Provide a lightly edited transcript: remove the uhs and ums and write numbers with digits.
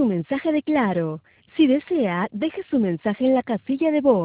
su mensaje de Claro. Si desea, deje su mensaje en la casilla de voz.